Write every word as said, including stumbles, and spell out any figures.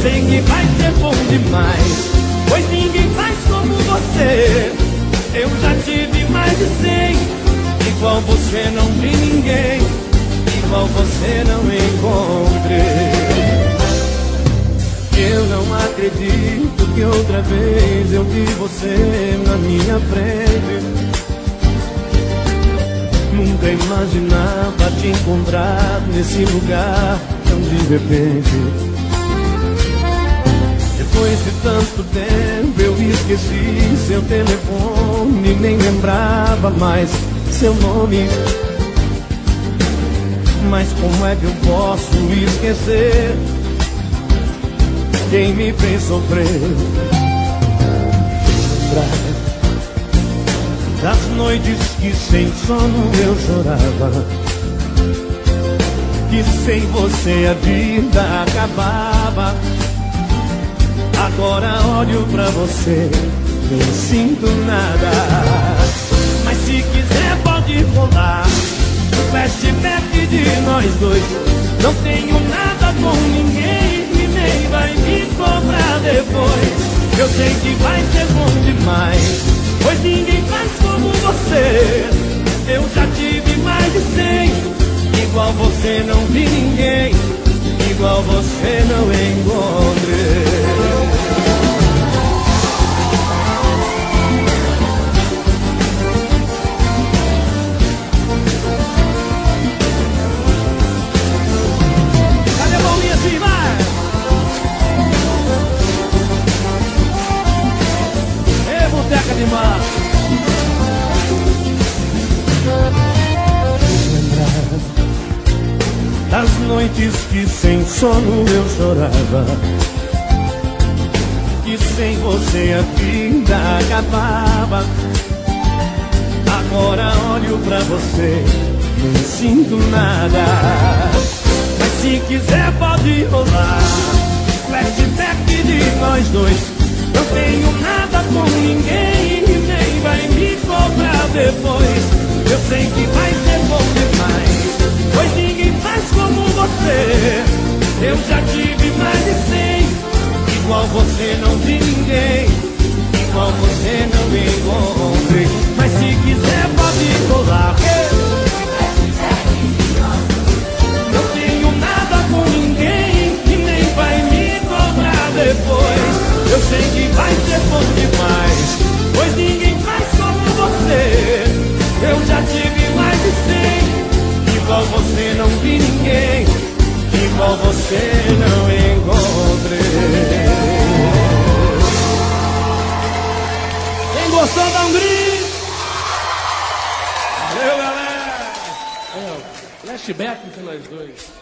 sei que vai ser bom demais, pois ninguém faz como você. Eu já tive mais de cem, igual você não vi ninguém, igual você não encontrei. Eu não acredito que outra vez eu vi você na minha frente. Nunca imaginava te encontrar nesse lugar tão de repente. Depois de tanto tempo eu esqueci seu telefone, nem lembrava mais seu nome. Mas como é que eu posso esquecer quem me fez sofrer? Lembrar das noites que sem sono eu chorava, que sem você a vida acabava. Agora olho pra você, nem sinto nada. Mas se quiser pode rolar o flashback de nós dois. Não tenho nada com ninguém e nem vai me cobrar depois. Eu sei que vai ser bom demais, pois ninguém faz como você. Eu já tive mais de cem, igual você não vi ninguém, igual você não encontrei. Lembrar das noites que sem sono eu chorava, que sem você a vida acabava. Agora olho pra você, não sinto nada. Mas se quiser pode rolar flashback de nós dois. Não tenho nada com ninguém e nem vai me cobrar depois. Eu sei que vai ser bom demais, pois ninguém faz como você. Eu já tive mais de cem, igual você não vi ninguém, igual você não encontrei. Mas se quiser pode rolar. Não tenho nada com ninguém e nem vai me cobrar depois. Eu sei que vai ser bom demais, pois ninguém faz como você. Eu já tive mais de cem, igual você não vi ninguém, igual você não encontrei. Quem gostou dá um grito. Valeu, galera. É, flashback entre nós dois.